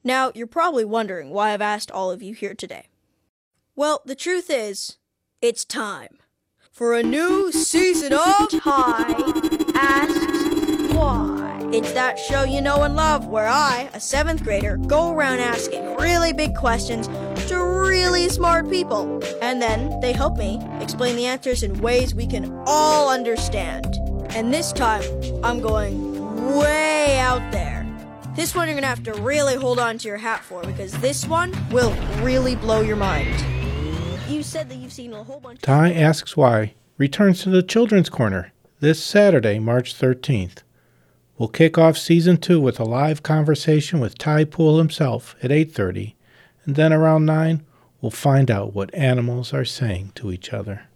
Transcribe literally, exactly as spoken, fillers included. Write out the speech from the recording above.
Now, you're probably wondering why I've asked all of you here today. Well, the truth is, it's time for a new season of Ty Asks Why. It's that show you know and love where I, a seventh grader, go around asking really big questions to really smart people. And then they help me explain the answers in ways we can all understand. And this time, I'm going way out there. This one you're going to have to really hold on to your hat for, because this one will really blow your mind. You said that you've seen a whole bunch of... Ty Asks Why returns to the Children's Corner this Saturday, March thirteenth. We'll kick off Season two with a live conversation with Ty Poole himself at eight thirty, and then around nine, we'll find out what animals are saying to each other.